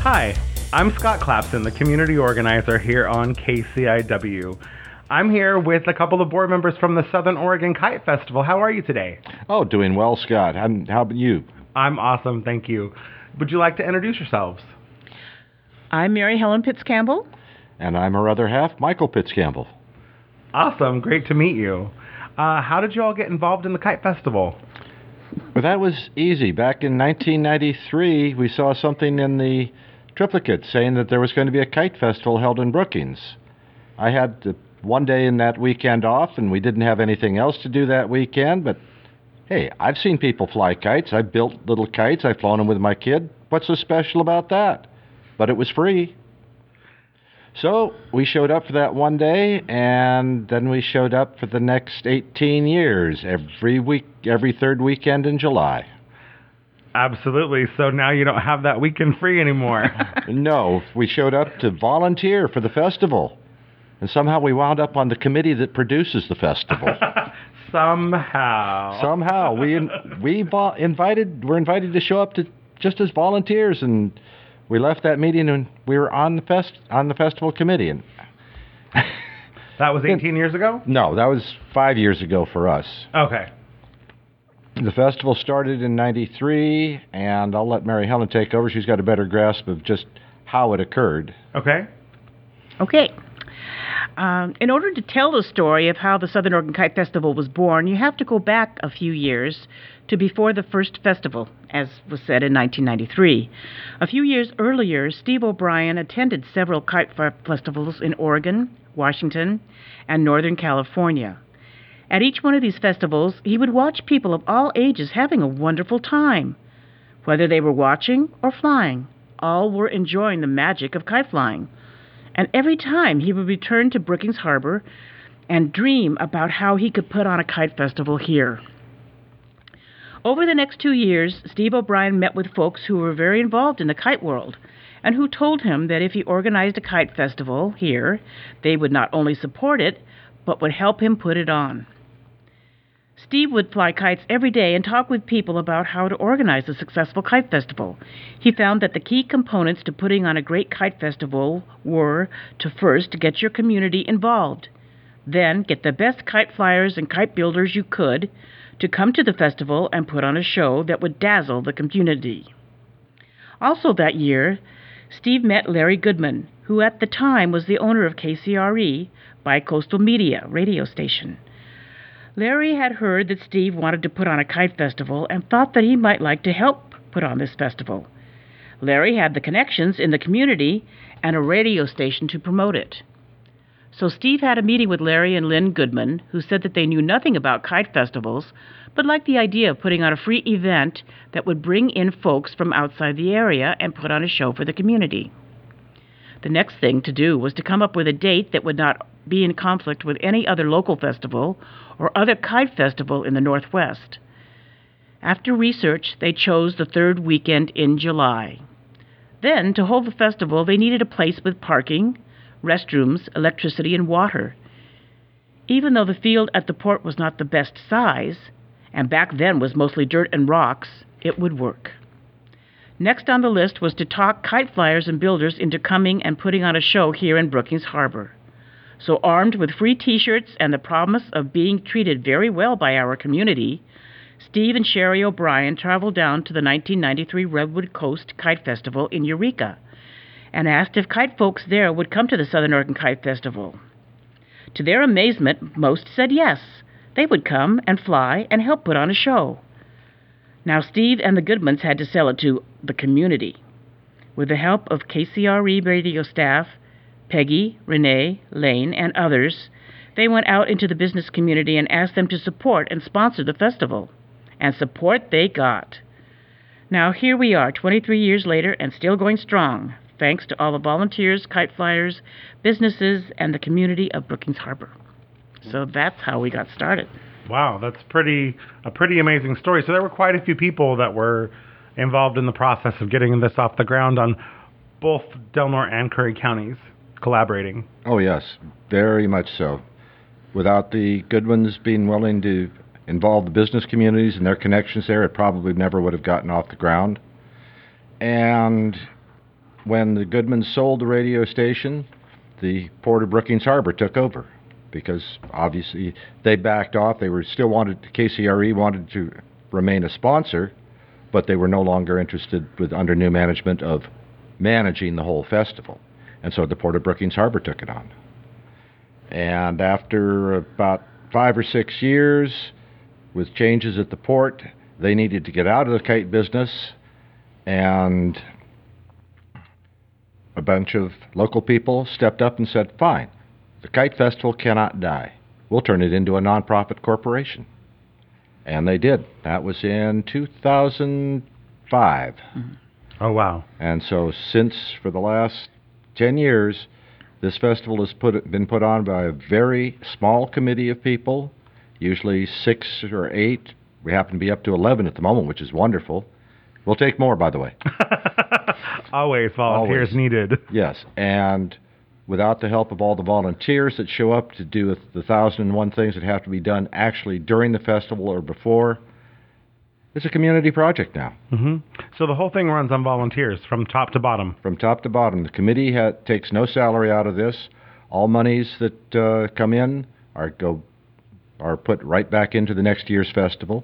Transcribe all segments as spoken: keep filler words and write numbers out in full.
Hi, I'm Scott Clapson, the community organizer here on K C I W. I'm here with a couple of board members from the Southern Oregon Kite Festival. How are you today? Oh, doing well, Scott. How, how about you? I'm awesome, thank you. Would you like to introduce yourselves? I'm Mary Helen Pitts Campbell. And I'm her other half, Michael Pitts Campbell. Awesome, great to meet you. Uh, how did you all get involved in the Kite Festival? Well, that was easy. Back in nineteen ninety-three, we saw something in the Triplicate saying that there was going to be a kite festival held in Brookings. I had the one day in that weekend off, and we didn't have anything else to do that weekend, but hey, I've seen people fly kites. I've built little kites. I've flown them with my kid. What's so special about that? But it was free. So we showed up for that one day, and then we showed up for the next eighteen years, every week, every third weekend in July. Absolutely. So now you don't have that weekend free anymore. No, we showed up to volunteer for the festival. And somehow we wound up on the committee that produces the festival. Somehow. Somehow. We in, we vo- invited, were invited to show up to just as volunteers, and we left that meeting and we were on the fest on the festival committee. And that was eighteen years ago? No, that was five years ago for us. Okay. The festival started in ninety-three, and I'll let Mary Helen take over. She's got a better grasp of just how it occurred. Okay. Okay. Um, in order to tell the story of how the Southern Oregon Kite Festival was born, you have to go back a few years to before the first festival, as was said in nineteen ninety-three. A few years earlier, Steve O'Brien attended several kite f- festivals in Oregon, Washington, and Northern California. At each one of these festivals, he would watch people of all ages having a wonderful time. Whether they were watching or flying, all were enjoying the magic of kite flying. And every time he would return to Brookings Harbor and dream about how he could put on a kite festival here. Over the next two years, Steve O'Brien met with folks who were very involved in the kite world and who told him that if he organized a kite festival here, they would not only support it, but would help him put it on. Steve would fly kites every day and talk with people about how to organize a successful kite festival. He found that the key components to putting on a great kite festival were to first get your community involved, then get the best kite flyers and kite builders you could to come to the festival and put on a show that would dazzle the community. Also that year, Steve met Larry Goodman, who at the time was the owner of K C R E, Bi-Coastal Media radio station. Larry had heard that Steve wanted to put on a kite festival and thought that he might like to help put on this festival. Larry had the connections in the community and a radio station to promote it. So Steve had a meeting with Larry and Lynn Goodman, who said that they knew nothing about kite festivals, but liked the idea of putting on a free event that would bring in folks from outside the area and put on a show for the community. The next thing to do was to come up with a date that would not be in conflict with any other local festival or other kite festival in the Northwest. After research, they chose the third weekend in July. Then, to hold the festival, they needed a place with parking, restrooms, electricity, and water. Even though the field at the port was not the best size, and back then was mostly dirt and rocks, it would work. Next on the list was to talk kite flyers and builders into coming and putting on a show here in Brookings Harbor. So armed with free t-shirts and the promise of being treated very well by our community, Steve and Sherry O'Brien traveled down to the nineteen ninety-three Redwood Coast Kite Festival in Eureka and asked if kite folks there would come to the Southern Oregon Kite Festival. To their amazement, most said yes. They would come and fly and help put on a show. Now Steve and the Goodmans had to sell it to the community. With the help of K C R E radio staff, Peggy, Renee, Lane, and others, they went out into the business community and asked them to support and sponsor the festival. And support they got. Now here we are, twenty-three years later, and still going strong, thanks to all the volunteers, kite flyers, businesses, and the community of Brookings Harbor. So that's how we got started. Wow, that's pretty a pretty amazing story. So there were quite a few people that were involved in the process of getting this off the ground on both Delnor and Curry counties collaborating. Oh, yes, very much so. Without the Goodwins being willing to involve the business communities and their connections there, it probably never would have gotten off the ground. And when the Goodmans sold the radio station, the Port of Brookings Harbor took over because obviously they backed off. They were still wanted, K C R E wanted to remain a sponsor, but they were no longer interested with under new management of managing the whole festival. And so the Port of Brookings Harbor took it on. And after about five or six years, with changes at the port, they needed to get out of the kite business, and a bunch of local people stepped up and said, fine, the Kite Festival cannot die. We'll turn it into a nonprofit corporation. And they did. That was in two thousand five. Mm-hmm. Oh, wow. And so since, for the last ten years, this festival has put, been put on by a very small committee of people, usually six or eight. We happen to be up to eleven at the moment, which is wonderful. We'll take more, by the way. Always volunteers Always. needed. Yes, and without the help of all the volunteers that show up to do the thousand and one things that have to be done actually during the festival or before, it's a community project now. hmm So the whole thing runs on volunteers from top to bottom. From top to bottom. The committee ha- takes no salary out of this. All monies that uh, come in are go are put right back into the next year's festival.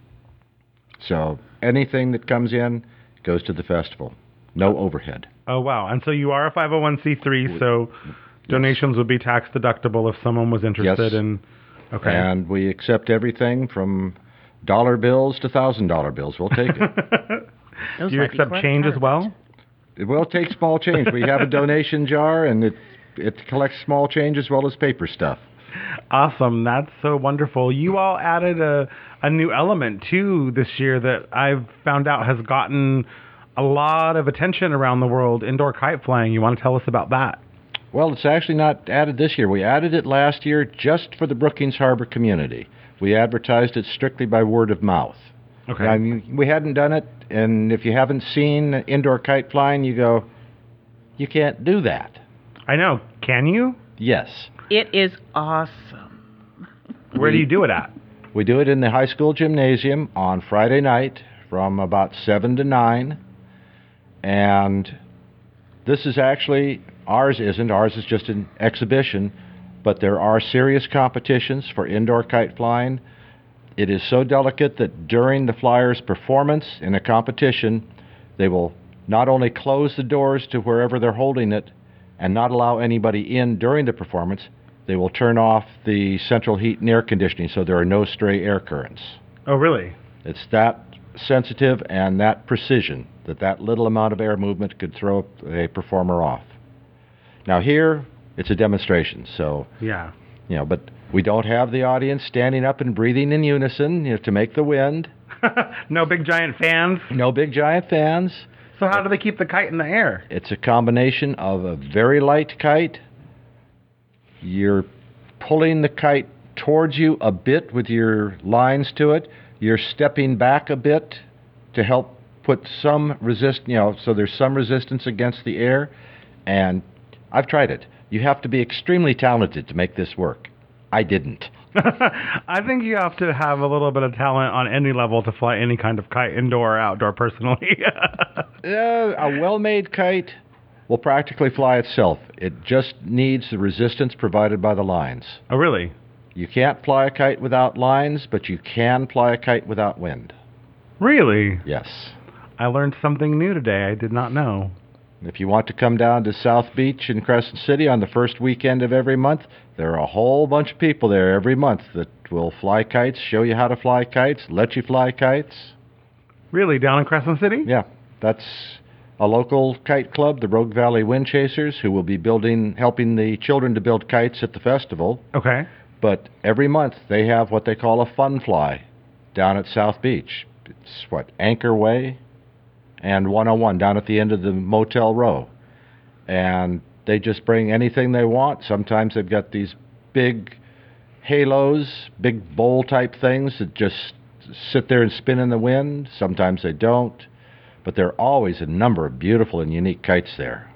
So anything that comes in goes to the festival. No overhead. Oh, wow. And so you are a five oh one c three, so donations would be tax deductible if someone was interested Yes. in... Okay. And we accept everything from dollar bills to thousand dollar bills. We'll take it. Those Do you might be accept quite change as hard. well? We'll take small change. We have a donation jar, and it it collects small change as well as paper stuff. Awesome. That's so wonderful. You all added a, a new element, too, this year that I've found out has gotten a lot of attention around the world, indoor kite flying. You want to tell us about that? Well, it's actually not added this year. We added it last year just for the Brookings Harbor community. We advertised it strictly by word of mouth. Okay. I mean, we hadn't done it, and if you haven't seen indoor kite flying, you go, you can't do that. I know. Can you? Yes. It is awesome. Where do you do it at? We do it in the high school gymnasium on Friday night from about seven to nine. And this is actually, ours isn't. Ours is just an exhibition. But there are serious competitions for indoor kite flying. It is so delicate that during the flyer's performance in a competition, they will not only close the doors to wherever they're holding it and not allow anybody in during the performance, they will turn off the central heat and air conditioning so there are no stray air currents. Oh, really? It's that sensitive and that precision that that little amount of air movement could throw a performer off. Now here, it's a demonstration, so, Yeah. you know, but we don't have the audience standing up and breathing in unison, you know, to make the wind. No big giant fans. No big giant fans. So how do they keep the kite in the air? It's a combination of a very light kite. You're pulling the kite towards you a bit with your lines to it. You're stepping back a bit to help put some resist, you know, so there's some resistance against the air. And I've tried it. You have to be extremely talented to make this work. I didn't. I think you have to have a little bit of talent on any level to fly any kind of kite, indoor or outdoor, personally. Uh, a well-made kite will practically fly itself. It just needs the resistance provided by the lines. Oh, really? You can't fly a kite without lines, but you can fly a kite without wind. Really? Yes. I learned something new today I did not know. If you want to come down to South Beach in Crescent City on the first weekend of every month, there are a whole bunch of people there every month that will fly kites, show you how to fly kites, let you fly kites. Really? Down in Crescent City? Yeah, that's a local kite club, the Rogue Valley Wind Chasers, who will be building, helping the children to build kites at the festival. Okay. But every month they have what they call a fun fly down at South Beach. It's what, Anchor Way and one oh one down at the end of the Motel Row. And they just bring anything they want. Sometimes they've got these big halos, big bowl type things that just sit there and spin in the wind. Sometimes they don't. But there are always a number of beautiful and unique kites there.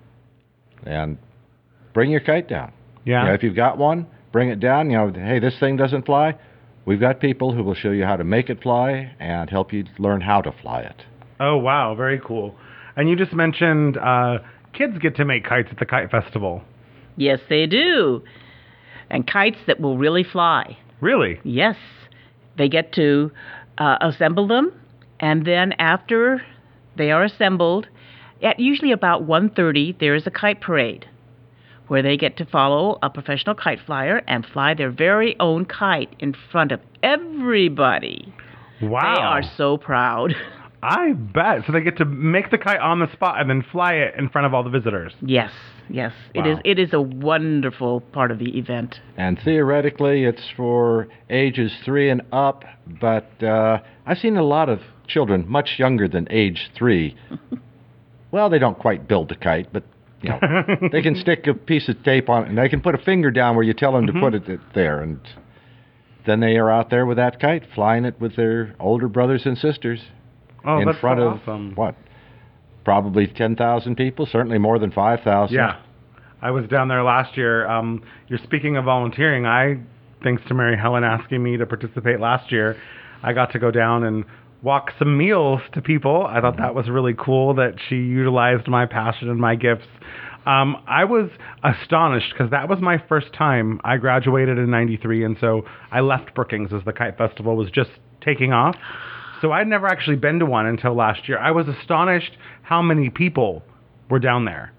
And bring your kite down. Yeah. You know, if you've got one, bring it down. You know, hey, this thing doesn't fly. We've got people who will show you how to make it fly and help you learn how to fly it. Oh, wow. Very cool. And you just mentioned uh, kids get to make kites at the Kite Festival. Yes, they do. And kites that will really fly. Really? Yes. They get to uh, assemble them, and then after they are assembled, at usually about one thirty, there is a kite parade where they get to follow a professional kite flyer and fly their very own kite in front of everybody. Wow. They are so proud. I bet. So they get to make the kite on the spot and then fly it in front of all the visitors. Yes, yes. Wow. It is It is a wonderful part of the event. And theoretically, it's for ages three and up, but uh, I've seen a lot of children much younger than age three. Well, they don't quite build a kite, but you know, they can stick a piece of tape on it, and they can put a finger down where you tell them to Mhm. put it there, and then they are out there with that kite, flying it with their older brothers and sisters. Oh, in that's front so of awesome. what? Probably ten thousand people, certainly more than five thousand. Yeah. I was down there last year. Um, you're speaking of volunteering. I, thanks to Mary Helen asking me to participate last year, I got to go down and walk some meals to people. I thought that was really cool that she utilized my passion and my gifts. Um, I was astonished because that was my first time. I graduated in ninety-three, and so I left Brookings as the Kite Festival was just taking off. So I'd never actually been to one until last year. I was astonished how many people were down there.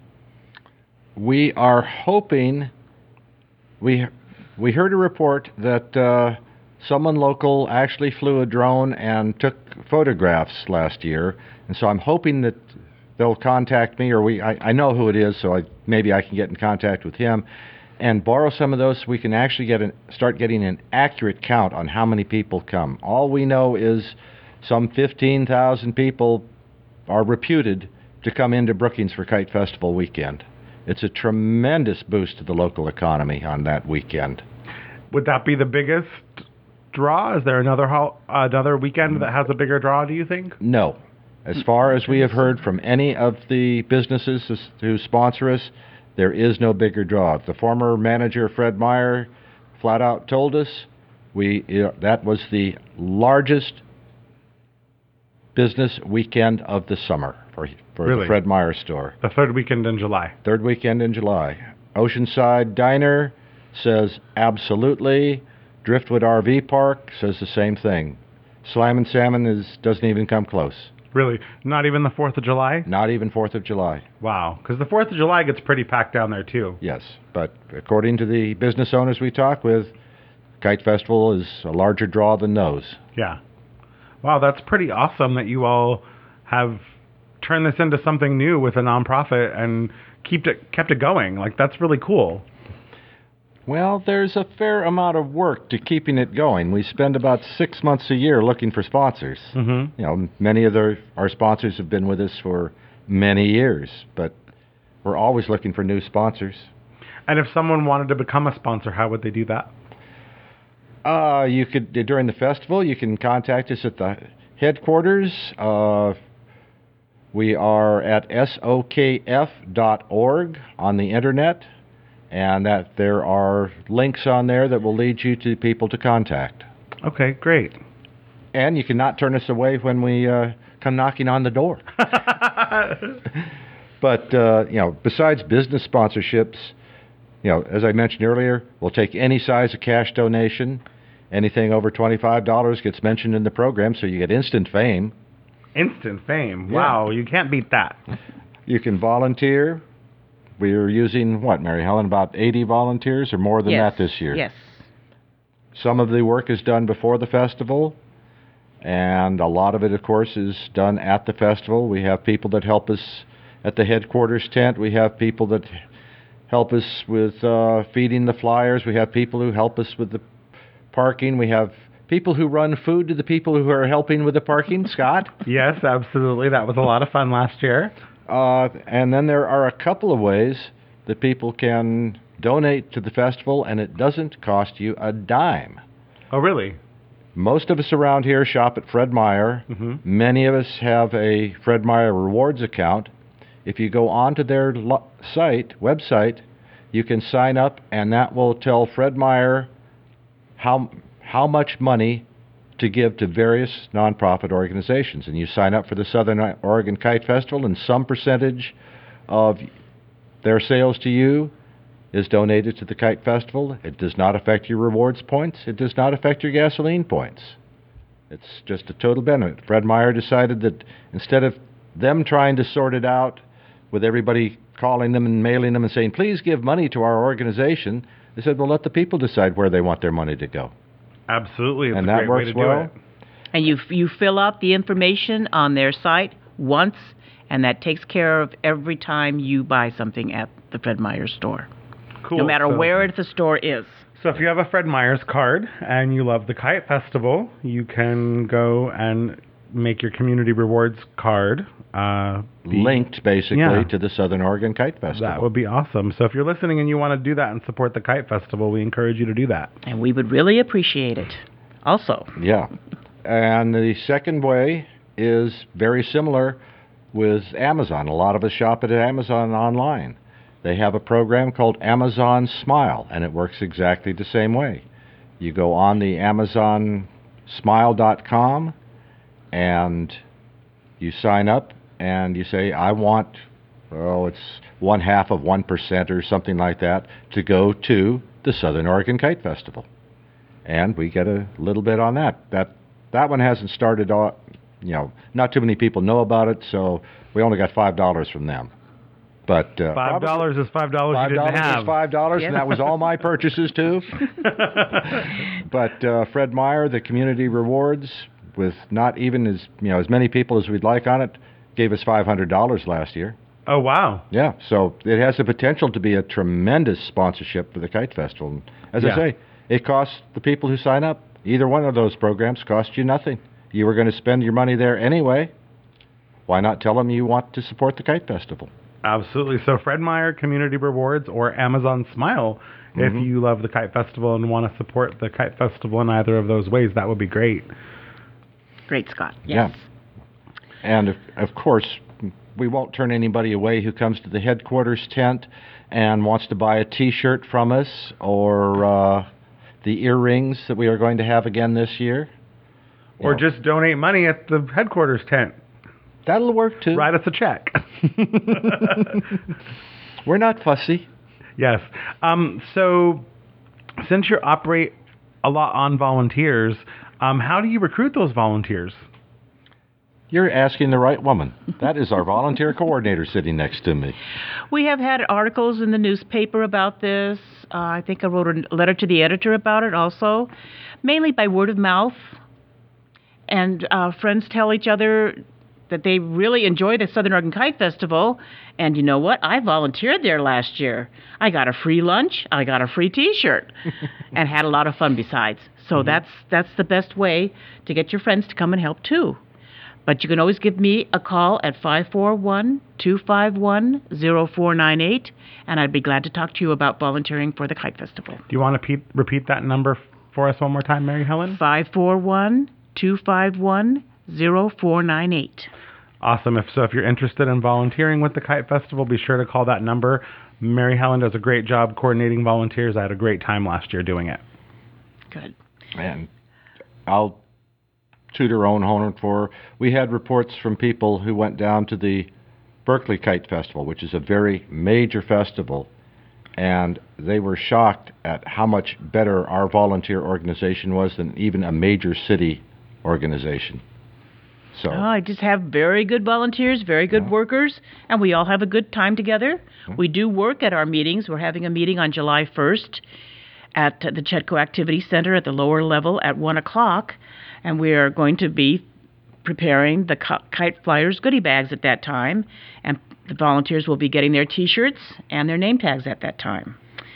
We are hoping. We we heard a report that uh, someone local actually flew a drone and took photographs last year, and so I'm hoping that they'll contact me, or we. I, I know who it is, so I, maybe I can get in contact with him and borrow some of those so we can actually get an, start getting an accurate count on how many people come. All we know is some fifteen thousand people are reputed to come into Brookings for Kite Festival weekend. It's a tremendous boost to the local economy on that weekend. Would that be the biggest draw? Is there another ho- another weekend that has a bigger draw, do you think? No. As far as we have heard from any of the businesses who sponsor us, there is no bigger draw. The former manager, Fred Meyer, flat out told us we uh, that was the largest business weekend of the summer for, for Really? the Fred Meyer store. The third weekend in July. Third weekend in July. Oceanside Diner says absolutely. Driftwood R V Park says the same thing. Slam and Salmon is doesn't even come close. Really? Not even the fourth of July? Not even fourth of July. Wow. Because the fourth of July gets pretty packed down there, too. Yes, but according to the business owners we talk with, Kite Festival is a larger draw than those. Yeah. Wow, that's pretty awesome that you all have turned this into something new with a nonprofit and kept it kept it going. Like, that's really cool. Well, there's a fair amount of work to keeping it going. We spend about six months a year looking for sponsors. Mm-hmm. You know, many of the, our sponsors have been with us for many years, but we're always looking for new sponsors. And if someone wanted to become a sponsor, how would they do that? Uh, you could, during the festival, you can contact us at the headquarters. Uh, we are at S O K F dot org on the internet, and that there are links on there that will lead you to people to contact. Okay, great. And you cannot turn us away when we uh, come knocking on the door. But, uh, you know, besides business sponsorships, you know, as I mentioned earlier, we'll take any size of cash donation. Anything over twenty-five dollars gets mentioned in the program, so you get instant fame. Instant fame. Yeah. Wow, you can't beat that. You can volunteer. We're using, what, Mary Helen, about eighty volunteers or more than Yes. that this year? Yes. Some of the work is done before the festival, and a lot of it, of course, is done at the festival. We have people that help us at the headquarters tent. We have people that help us with uh, feeding the flyers. We have people who help us with the parking. We have people who run food to the people who are helping with the parking. Scott? Yes, absolutely. That was a lot of fun last year. Uh, and then there are a couple of ways that people can donate to the festival, and it doesn't cost you a dime. Oh, really? Most of us around here shop at Fred Meyer. Mm-hmm. Many of us have a Fred Meyer Rewards account. If you go onto their lo- site, website, you can sign up, and that will tell Fred Meyer how how much money to give to various nonprofit organizations. And you sign up for the Southern Oregon Kite Festival, and some percentage of their sales to you is donated to the Kite Festival. It does not affect your rewards points. It does not affect your gasoline points. It's just a total benefit. Fred Meyer decided that instead of them trying to sort it out with everybody calling them and mailing them and saying, please give money to our organization, they said, well, let the people decide where they want their money to go. Absolutely. It's and a that great works way to well. do it. And you you fill out the information on their site once, and that takes care of every time you buy something at the Fred Meyer store. Cool. No matter So- where the store is. So if you have a Fred Meyer's card and you love the Kite Festival, you can go and make your community rewards card uh, be Linked, basically, Yeah. to the Southern Oregon Kite Festival. That would be awesome. So if you're listening and you want to do that and support the Kite Festival, we encourage you to do that. And we would really appreciate it. Also, Yeah. And the second way is very similar with Amazon. A lot of us shop at Amazon online. They have a program called Amazon Smile, and it works exactly the same way. You go on the amazon smile dot com and you sign up and you say, I want, oh, it's one half of one percent or something like that to go to the Southern Oregon Kite Festival. And we get a little bit on that. That that one hasn't started, off, you know, not too many people know about it, so we only got five dollars from them. But uh, Five probably- dollars is five dollars Five you didn't dollars have. is five dollars, and Yeah. that was all my purchases too. But uh, Fred Meyer, the community rewards, with not even as you know as many people as we'd like on it, gave us five hundred dollars last year. Oh, wow. Yeah, so it has the potential to be a tremendous sponsorship for the Kite Festival. And as Yeah. I say, it costs the people who sign up. Either one of those programs cost you nothing. You were going to spend your money there anyway. Why not tell them you want to support the Kite Festival? Absolutely. So Fred Meyer Community Rewards or Amazon Smile, if Mhm. you love the Kite Festival and want to support the Kite Festival in either of those ways, that would be great. great, Scott. Yes. And of, of course, we won't turn anybody away who comes to the headquarters tent and wants to buy a T-shirt from us or uh, the earrings that we are going to have again this year. You Or know, just donate money at the headquarters tent. that'll work too. Write us a check. We're not fussy. Yes. Um, so since you operate a lot on volunteers, um, how do you recruit those volunteers? You're asking the right woman. That is our volunteer coordinator sitting next to me. We have had articles in the newspaper about this. Uh, I think I wrote a letter to the editor about it also, mainly by word of mouth. And uh, friends tell each other that they really enjoy the Southern Oregon Kite Festival. And you know what? I volunteered there last year. I got a free lunch. I got a free T-shirt, and had a lot of fun besides. So mm-hmm. that's that's the best way to get your friends to come and help too. But you can always give me a call at five four one, two five one, zero four nine eight, and I'd be glad to talk to you about volunteering for the Kite Festival. Do you want to repeat, repeat that number for us one more time, Mary Helen? five four one, two five one, zero four nine eight. Awesome. If so, if you're interested in volunteering with the Kite Festival, be sure to call that number. Mary Helen does a great job coordinating volunteers. I had a great time last year doing it. Good. And I'll toot our own horn for. We had reports from people who went down to the Berkeley Kite Festival, which is a very major festival, and they were shocked at how much better our volunteer organization was than even a major city organization. So Oh, I just have very good volunteers, very good Yeah. workers, and we all have a good time together. Hmm. We do work at our meetings. We're having a meeting on July first at the Chetco Activity Center at the lower level at one o'clock, and we are going to be preparing the Ki- Kite Flyers goodie bags at that time, and the volunteers will be getting their T-shirts and their name tags at that time.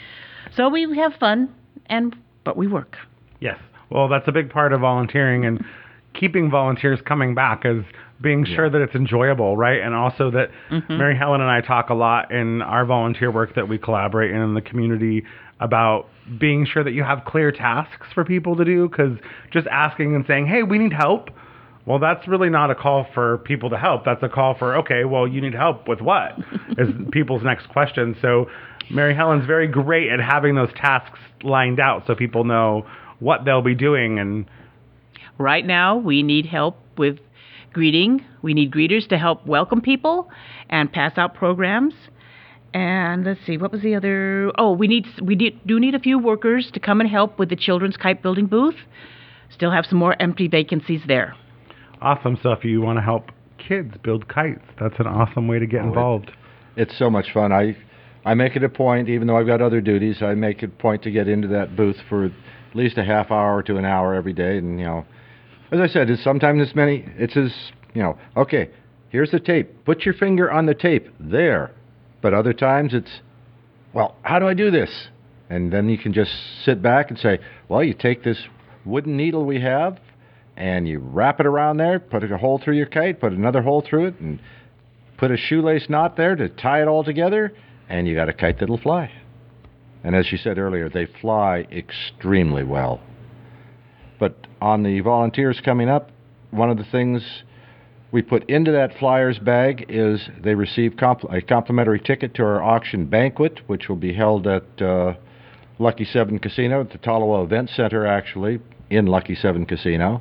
So we have fun, and but we work. Yes. Well, that's a big part of volunteering, and keeping volunteers coming back is being sure Yeah. that it's enjoyable, right? And also that Mhm. Mary Helen and I talk a lot in our volunteer work that we collaborate in in the community about being sure that you have clear tasks for people to do, because just asking and saying, hey, we need help, well, that's really not a call for people to help. That's a call for, okay, well, you need help with what is people's next question. So Mary Helen's very great at having those tasks lined out so people know what they'll be doing. And Right now, we need help with greeting. We need greeters to help welcome people and pass out programs. And let's see, what was the other? Oh, we need we do need a few workers to come and help with the children's kite building booth. Still have some more empty vacancies there. Awesome. So if you want to help kids build kites, that's an awesome way to get Oh, involved. It, it's so much fun. I I make it a point, even though I've got other duties, I make it a point to get into that booth for at least a half hour to an hour every day. And, you know, as I said, it's sometimes it's many, it's as, you know, okay, here's the tape. Put your finger on the tape. There. But other times it's, well, how do I do this? And then you can just sit back and say, well, you take this wooden needle we have and you wrap it around there, put a hole through your kite, put another hole through it, and put a shoelace knot there to tie it all together, and you got a kite that'll fly. And as you said earlier, they fly extremely well. But on the volunteers coming up, one of the things we put into that flyer's bag is they receive compl- a complimentary ticket to our auction banquet, which will be held at uh, Lucky Seven Casino, at the Tolowa Event Center, actually, in Lucky Seven Casino.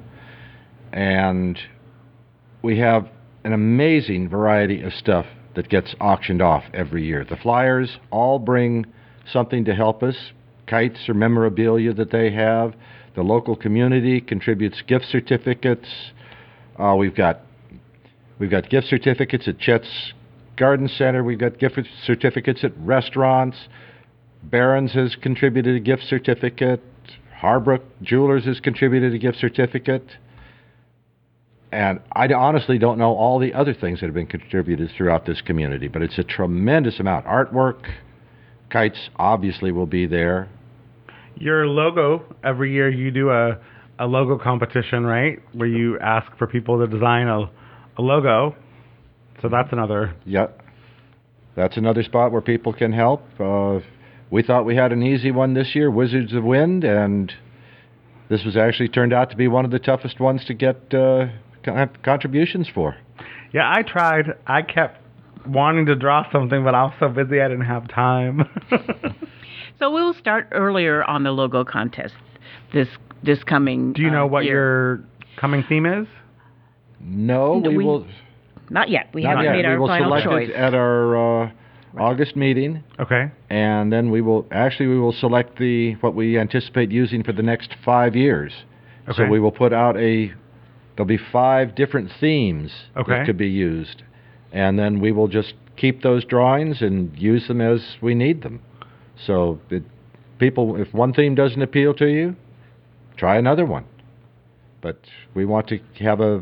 And we have an amazing variety of stuff that gets auctioned off every year. The flyers all bring something to help us, kites or memorabilia that they have. The local community contributes gift certificates. Uh, we've got we've got gift certificates at Chet's Garden Center. We've got gift certificates at restaurants. Barron's has contributed a gift certificate. Harbrook Jewelers has contributed a gift certificate. And I honestly don't know all the other things that have been contributed throughout this community, but it's a tremendous amount. Artwork, kites obviously will be there. Your logo, every year you do a, a logo competition, right? Where you ask for people to design a, a logo. So that's another. Yep. That's another spot where people can help. Uh, we thought we had an easy one this year, Wizards of Wind, and this was actually turned out to be one of the toughest ones to get uh, con- contributions for. Yeah, I tried. I kept wanting to draw something, but I was so busy I didn't have time. So we'll start earlier on the logo contest this this coming Do you know uh, what year. your coming theme is? No, No, we, we will Not yet. We not haven't yet. made We our will final select choice. it at our uh, August meeting, Okay. and then we will actually we will select the what we anticipate using for the next five years. Okay. So we will put out a there'll be five different themes Okay. that could be used, and then we will just keep those drawings and use them as we need them. So it, people, if one theme doesn't appeal to you, try another one. But we want to have a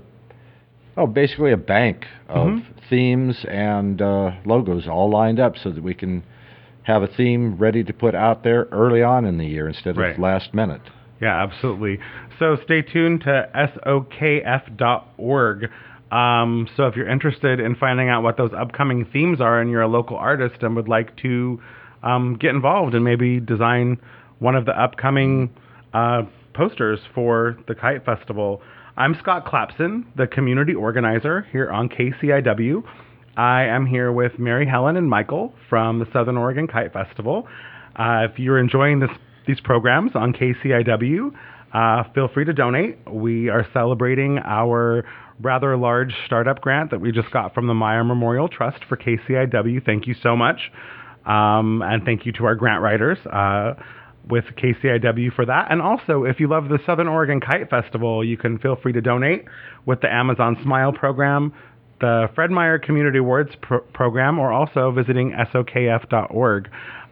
oh basically a bank of Mhm. themes and uh, logos all lined up so that we can have a theme ready to put out there early on in the year instead Right. of last minute. Yeah, absolutely. So stay tuned to S O K F dot org. Um, so if you're interested in finding out what those upcoming themes are and you're a local artist and would like to um, get involved and maybe design one of the upcoming uh, posters for the Kite Festival. I'm Scott Clapson, the community organizer here on K C I W. I am here with Mary Helen and Michael from the Southern Oregon Kite Festival. Uh, if you're enjoying this, these programs on K C I W, uh, feel free to donate. We are celebrating our rather large startup grant that we just got from the Meyer Memorial Trust for K C I W. Thank you so much. Um, and thank you to our grant writers uh, with K C I W for that. And also, if you love the Southern Oregon Kite Festival, you can feel free to donate with the Amazon Smile program, the Fred Meyer Community Awards pro- program, or also visiting S O K F dot org.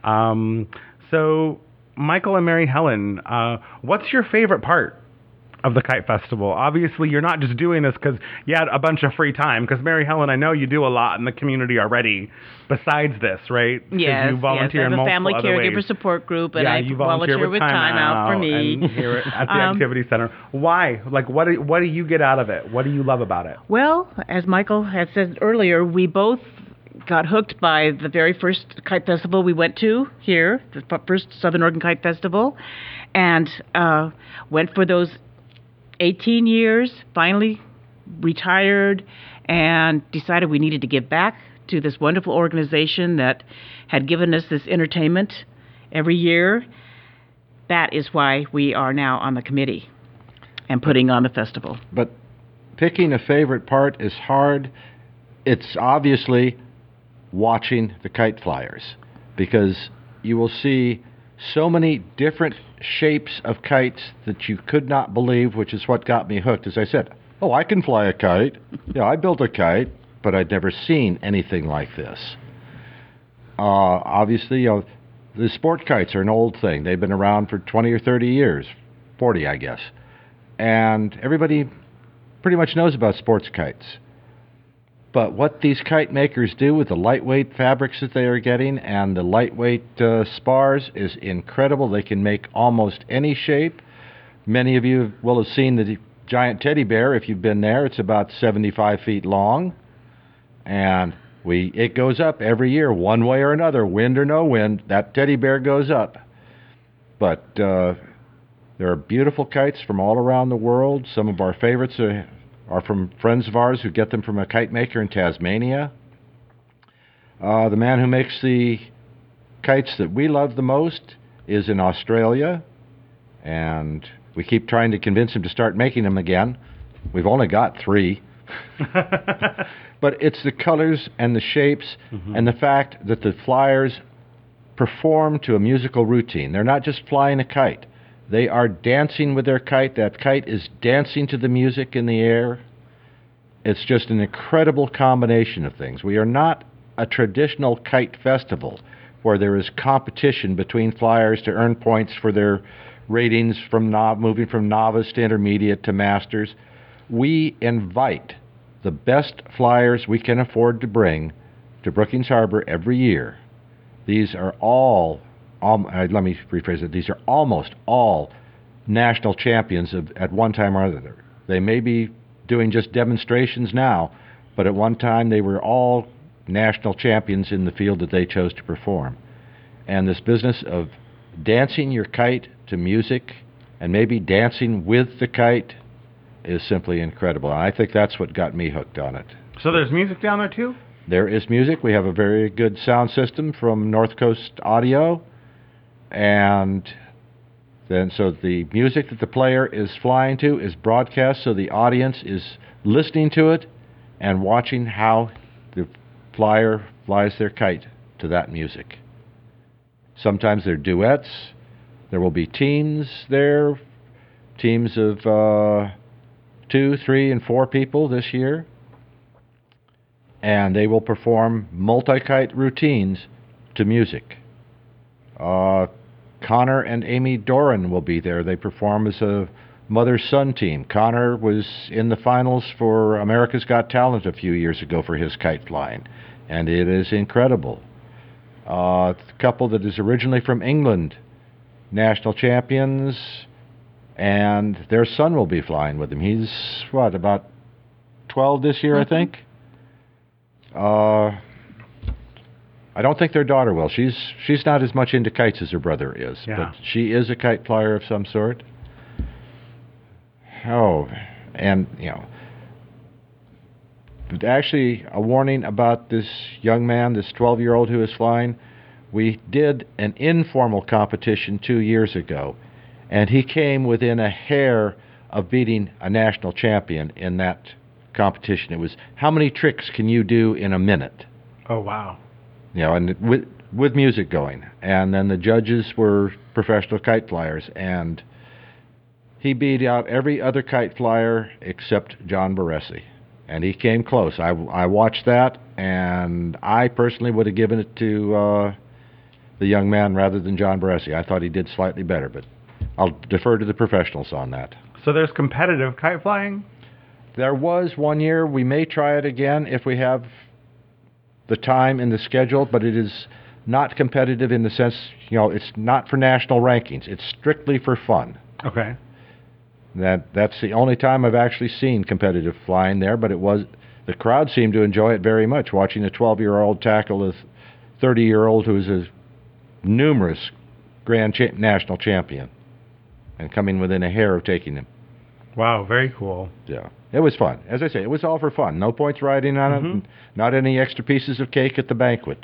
Um, so, Michael and Mary Helen, uh, what's your favorite part of the Kite Festival? Obviously, you're not just doing this because you had a bunch of free time. Because Mary Helen, I know you do a lot in the community already. Besides this, right? 'Cause Yes, you volunteer yes. I in have a multiple family other caregiver ways. support group, and yeah, I you volunteer, volunteer with Time Out for me. and here at the Um, activity center. Why? Like, what? Do, what do you get out of it? What do you love about it? Well, as Michael had said earlier, we both got hooked by the very first kite festival we went to here, the f- first Southern Oregon Kite Festival, and uh, went for those eighteen years, finally retired, and decided we needed to give back to this wonderful organization that had given us this entertainment every year. That is why we are now on the committee. and putting on the festival. But picking a favorite part is hard. It's obviously watching the kite flyers, because you will see so many different shapes of kites that you could not believe, which is what got me hooked. As I said, oh, I can fly a kite. Yeah, I built a kite, but I'd never seen anything like this. Uh, obviously, you know, the sport kites are an old thing. They've been around for twenty or thirty years, forty, I guess. And everybody pretty much knows about sports kites. But what these kite makers do with the lightweight fabrics that they are getting and the lightweight uh, spars is incredible. They can make almost any shape. Many of you will have seen the giant teddy bear if you've been there. It's about seventy-five feet long. And we it goes up every year, one way or another, wind or no wind. That teddy bear goes up. But uh, there are beautiful kites from all around the world. Some of our favorites are... are from friends of ours who get them from a kite maker in Tasmania. Uh, the man who makes the kites that we love the most is in Australia, and we keep trying to convince him to start making them again. We've only got three. But it's the colors and the shapes mm-hmm. and the fact that the flyers perform to a musical routine. They're not just flying a kite. They are dancing with their kite. That kite is dancing to the music in the air. It's just an incredible combination of things. We are not a traditional kite festival where there is competition between flyers to earn points for their ratings from no- moving from novice to intermediate to masters. We invite the best flyers we can afford to bring to Brookings Harbor every year. These are all Um, uh, let me rephrase it. These are almost all national champions of, at one time or other. They may be doing just demonstrations now, but at one time they were all national champions in the field that they chose to perform. And this business of dancing your kite to music and maybe dancing with the kite is simply incredible. And I think that's what got me hooked on it. So there's music down there too? There is music. We have a very good sound system from North Coast Audio. And then so the music that the player is flying to is broadcast, so the audience is listening to it and watching how the flyer flies their kite to that music. Sometimes they're duets. There will be teams there, teams of uh, two, three, and four people this year. And they will perform multi-kite routines to music. Uh, Connor and Amy Doran will be there. They perform as a mother-son team. Connor was in the finals for America's Got Talent a few years ago for his kite flying, and it is incredible. Uh, a couple that is originally from England, national champions, and their son will be flying with him. He's, what, about twelve this year, mm-hmm. I think? Uh... I don't think their daughter will. She's she's not as much into kites as her brother is, yeah. but she is a kite flyer of some sort. Oh, and, you know, actually a warning about this young man, this twelve-year-old who is flying. We did an informal competition two years ago, and he came within a hair of beating a national champion in that competition. It was, how many tricks can you do in a minute? Oh, wow. You know, and with with music going, and then the judges were professional kite flyers, and he beat out every other kite flyer except John Baresi, and he came close. I, I watched that, and I personally would have given it to uh, the young man rather than John Baresi. I thought he did slightly better, but I'll defer to the professionals on that. So there's competitive kite flying? There was one year. We may try it again if we have the time in the schedule, but it is not competitive in the sense, you know, it's not for national rankings. It's strictly for fun. Okay. That that's the only time I've actually seen competitive flying there, but it was, the crowd seemed to enjoy it very much, watching a twelve-year-old tackle a thirty-year-old who is a numerous grand cha- national champion and coming within a hair of taking him. Wow, very cool. Yeah. It was fun. As I say, it was all for fun. No points riding on mm-hmm. it. Not any extra pieces of cake at the banquet.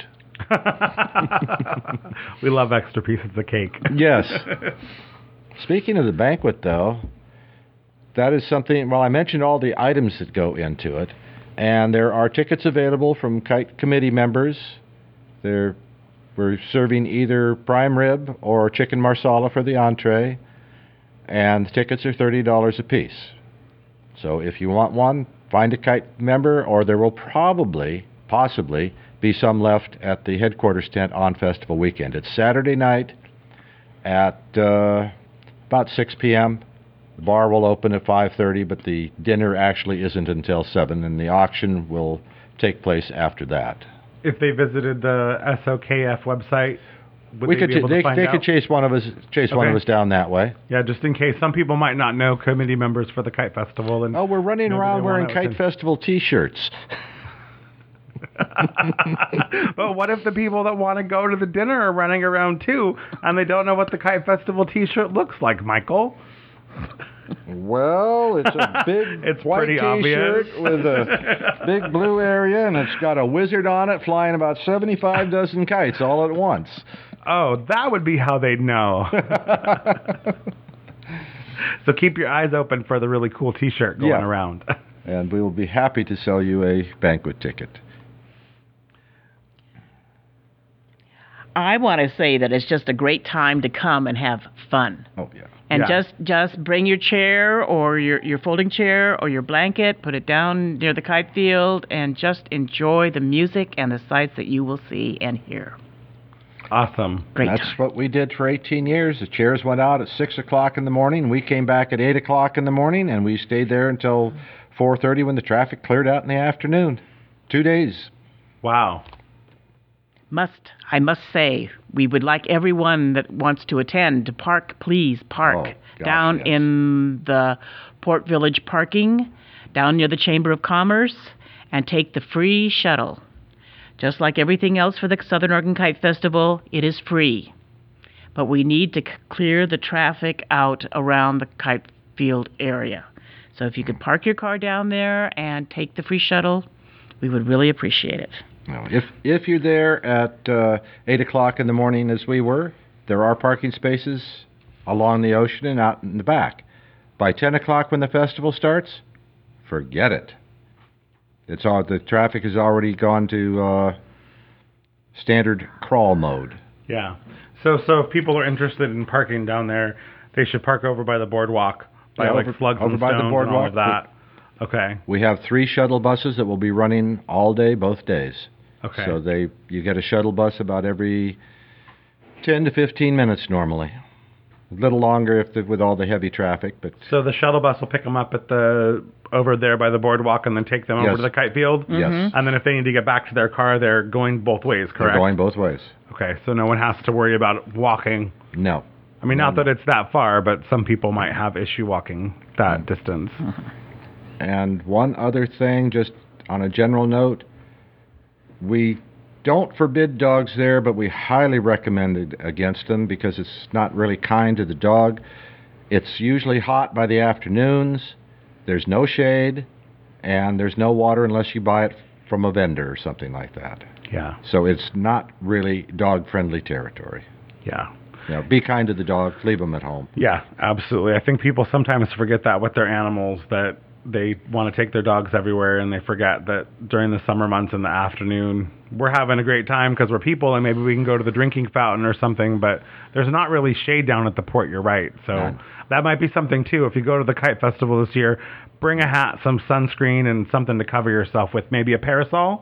We love extra pieces of cake. Yes. Speaking of the banquet, though, that is something. Well, I mentioned all the items that go into it, and there are tickets available from kite committee members. They're we're serving either prime rib or chicken marsala for the entree, and the tickets are thirty dollars a piece. So if you want one, find a kite member, or there will probably, possibly, be some left at the headquarters tent on festival weekend. It's Saturday night at uh, about six p.m. The bar will open at five thirty, but the dinner actually isn't until seven, and the auction will take place after that. If they visited the S O K F website, would we they could be ch- able they, to find they out? could chase one of us chase one of Okay. us down that way. Yeah, just in case. Some people might not know committee members for the Kite Festival. And Oh, we're running maybe around they wearing wanna Kite attend. Festival T-shirts. But what if the people that want to go to the dinner are running around too, and they don't know what the Kite Festival T-shirt looks like, Michael? Well, it's a big It's white pretty T-shirt obvious. with a big blue area, and it's got a wizard on it flying about seventy-five dozen kites all at once. Oh, that would be how they'd know. So keep your eyes open for the really cool T-shirt going Yeah. around. And we will be happy to sell you a banquet ticket. I want to say that it's just a great time to come and have fun. Oh, yeah. And Yeah. just just bring your chair or your, your folding chair or your blanket, put it down near the kite field, and just enjoy the music and the sights that you will see and hear. Awesome. Great That's time. what we did for eighteen years. The chairs went out at six o'clock in the morning. We came back at eight o'clock in the morning, and we stayed there until four thirty when the traffic cleared out in the afternoon. Two days. Wow. Must I must say, we would like everyone that wants to attend to park, please park Oh, gosh, down yes. in the Port Village parking, down near the Chamber of Commerce, and take the free shuttle. Just like everything else for the Southern Oregon Kite Festival, it is free. But we need to c- clear the traffic out around the kite field area. So if you could park your car down there and take the free shuttle, we would really appreciate it. No, if if you're there at uh, eight o'clock in the morning, as we were, there are parking spaces along the ocean and out in the back. By ten o'clock when the festival starts, forget it. It's all the traffic has already gone to uh, standard crawl mode. Yeah. So so if people are interested in parking down there, they should park over by the boardwalk, by Yeah, like over- slugs over and by the stones and all of boardwalk. that. Okay. We have three shuttle buses that will be running all day, both days. Okay. So they you get a shuttle bus about every ten to fifteen minutes normally. A little longer if the, with all the heavy traffic, but So the shuttle bus will pick them up at the over there by the boardwalk and then take them over Yes. to the kite field. yes, And then if they need to get back to their car, they're going both ways, they're correct? going both ways. Okay, so no one has to worry about walking. No. I mean, No, not no. that it's that far, but some people might have issue walking that distance. And one other thing, just on a general note, we don't forbid dogs there, but we highly recommend it against them because it's not really kind to the dog. It's usually hot by the afternoons. There's no shade, and there's no water unless you buy it from a vendor or something like that. Yeah, So it's not really dog-friendly territory. yeah. You know, be kind to the dog. Leave them at home. Yeah, absolutely. I think people sometimes forget that with their animals, that they want to take their dogs everywhere, and they forget that during the summer months in the afternoon, we're having a great time because we're people, and maybe we can go to the drinking fountain or something, but there's not really shade down at the port, you're right. So None. that might be something, too. If you go to the Kite Festival this year, bring a hat, some sunscreen, and something to cover yourself with. Maybe a parasol?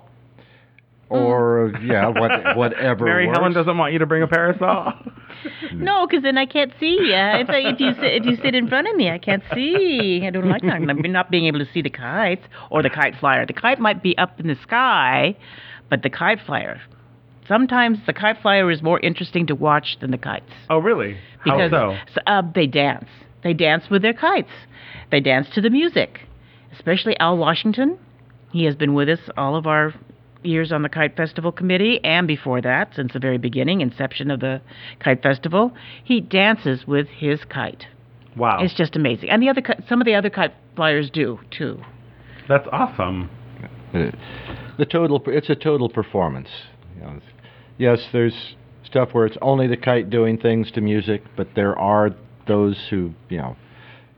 Or, yeah, what, whatever Mary works. Helen doesn't want you to bring a parasol? No, because then I can't see you. If, I, if you sit, if you sit in front of me, I can't see. I don't like not, not being able to see the kites or the kite flyer. The kite might be up in the sky, but the kite flyer. Sometimes the kite flyer is more interesting to watch than the kites. Oh, really? How Because so? s- uh, they dance. They dance with their kites. They dance to the music. Especially Al Washington. He has been with us all of our years on the Kite Festival Committee, and before that, since the very beginning, inception of the Kite Festival, he dances with his kite. Wow. It's just amazing. And the other, ki- some of the other kite flyers do too. That's awesome. Uh, The total, it's a total performance. You know, yes, there's stuff where it's only the kite doing things to music, but there are those who, you know,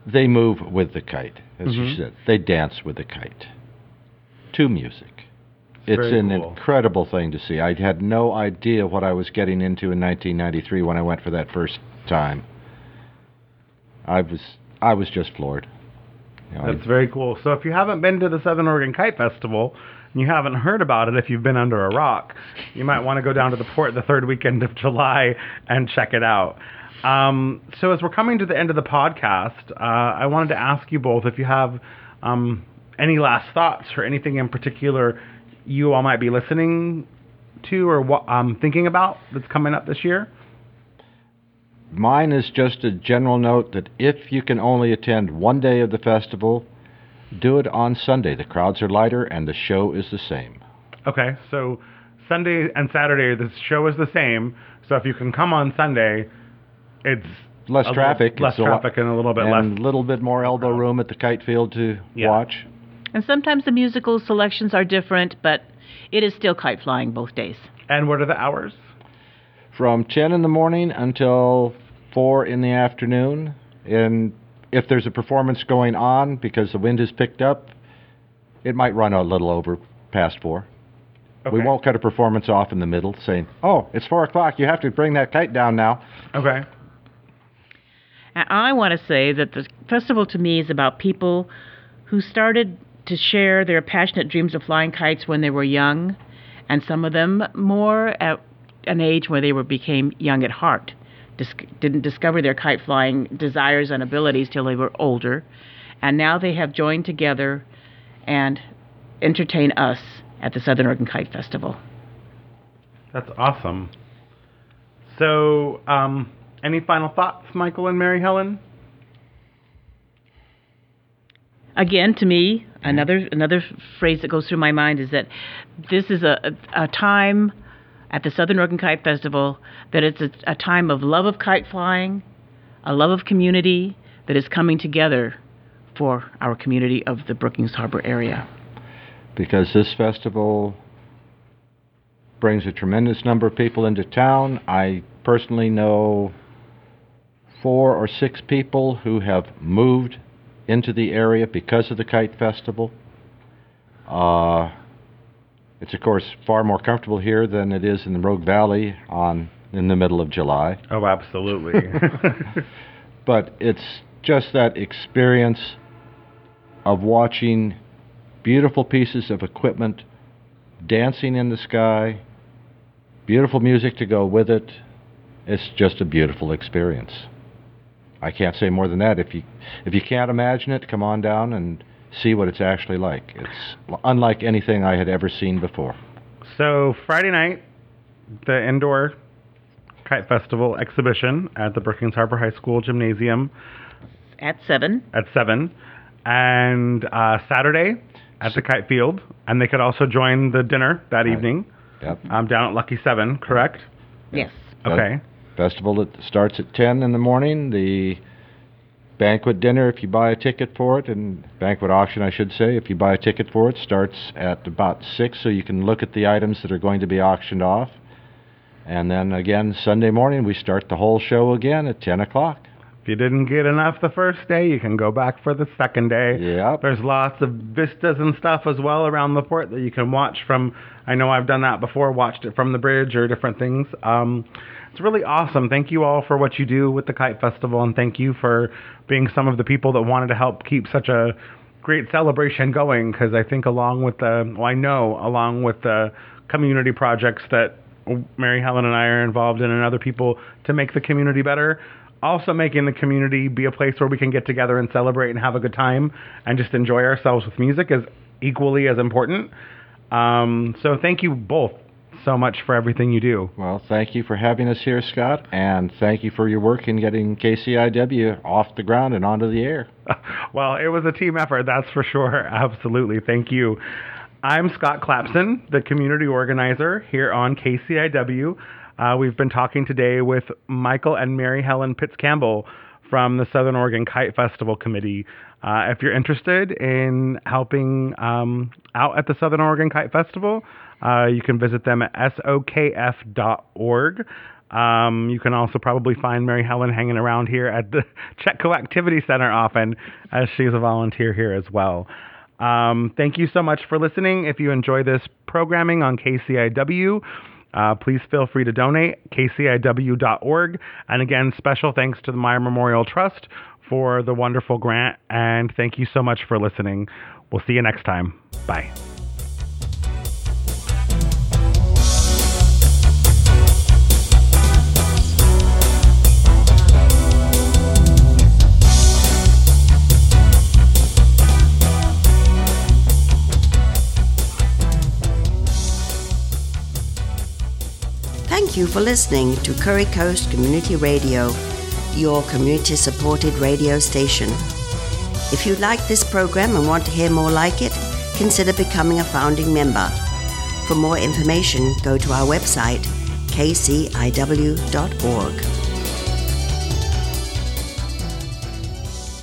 they move with the kite, as Mhm. you said. They dance with the kite to music. It's Very an cool. incredible thing to see. I had no idea what I was getting into in nineteen ninety-three when I went for that first time. I was I was just floored. You know, That's very cool. So if you haven't been to the Southern Oregon Kite Festival, and you haven't heard about it if you've been under a rock, you might want to go down to the port the third weekend of July and check it out. Um, so as we're coming to the end of the podcast, uh, I wanted to ask you both if you have um, any last thoughts or anything in particular you all might be listening to or what, um, thinking about that's coming up this year. Mine is just a general note that if you can only attend one day of the festival, do it on Sunday. The crowds are lighter and the show is the same. Okay, so Sunday and Saturday, the show is the same. So if you can come on Sunday, it's Less a traffic. little, less it's a lot- traffic and a little bit and less. a little bit more elbow room at the kite field to Yeah. watch. And sometimes the musical selections are different, but it is still kite flying both days. And what are the hours? From ten in the morning until four in the afternoon. And if there's a performance going on because the wind has picked up, it might run a little over past four. Okay. We won't cut a performance off in the middle saying, oh, it's four o'clock, you have to bring that kite down now. Okay. And I want to say that the festival to me is about people who started to share their passionate dreams of flying kites when they were young, and some of them more at an age where they were became young at heart. Dis- didn't discover their kite flying desires and abilities till they were older, and now they have joined together and entertain us at the Southern Oregon Kite Festival. That's awesome. So, um, any final thoughts, Michael and Mary Helen? Again, to me, another another phrase that goes through my mind is that this is a, a, a time at the Southern Oregon Kite Festival that it's a, a time of love of kite flying, a love of community that is coming together for our community of the Brookings Harbor area. Because this festival brings a tremendous number of people into town. I personally know four or six people who have moved into the area because of the Kite Festival. Uh, it's, of course, far more comfortable here than it is in the Rogue Valley on in the middle of July. Oh, absolutely. But it's just that experience of watching beautiful pieces of equipment dancing in the sky, beautiful music to go with it. It's just a beautiful experience. I can't say more than that. If you if you can't imagine it, come on down and see what it's actually like. It's unlike anything I had ever seen before. So, Friday night, the Indoor Kite Festival exhibition at the Brookings Harbor High School Gymnasium At seven. at seven. And uh, Saturday at the Kite Field. And they could also join the dinner that Right. evening Yep. um, down at Lucky Seven, correct? Yes. Okay. Festival that starts at ten in the morning. The banquet dinner, if you buy a ticket for it, and banquet auction, I should say, if you buy a ticket for it, starts at about six, so you can look at the items that are going to be auctioned off. And then again, Sunday morning, we start the whole show again at ten o'clock. If you didn't get enough the first day, you can go back for the second day. Yep. There's lots of vistas and stuff as well around the port that you can watch from. I know I've done that before, watched it from the bridge or different things. Um, it's really awesome. Thank you all for what you do with the Kite Festival, and thank you for being some of the people that wanted to help keep such a great celebration going, because I think along with the, well, I know along with the community projects that Mary Helen and I are involved in and other people to make the community better, also making the community be a place where we can get together and celebrate and have a good time and just enjoy ourselves with music is equally as important. Um, so thank you both so much for everything you do. Well, thank you for having us here, Scott, and thank you for your work in getting K C I W off the ground and onto the air. Well, it was a team effort, that's for sure. Absolutely. Thank you. I'm Scott Clapson, the community organizer here on K C I W. Uh, we've been talking today with Michael and Mary Helen Pitts Campbell from the Southern Oregon Kite Festival Committee. Uh, if you're interested in helping um, out at the Southern Oregon Kite Festival, uh, you can visit them at S O K F dot org. Um, you can also probably find Mary Helen hanging around here at the Chetco Activity Center often, as she's a volunteer here as well. Um, thank you so much for listening. If you enjoy this programming on K C I W, uh, please feel free to donate, K C I W dot org. And again, special thanks to the Meyer Memorial Trust for the wonderful grant. And thank you so much for listening. We'll see you next time. Bye. Thank you for listening to Curry Coast Community Radio, your community-supported radio station. If you like this program and want to hear more like it, consider becoming a founding member. For more information, go to our website, K C I W dot org.